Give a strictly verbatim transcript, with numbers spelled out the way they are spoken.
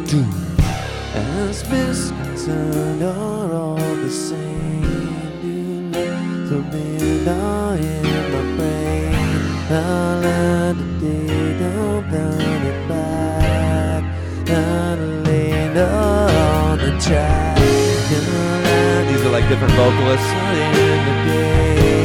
As misconcerns are all the same. So been all in my brain. I'll learn today, don't turn it back. I'll lay on the track. These are like different vocalists. In the day.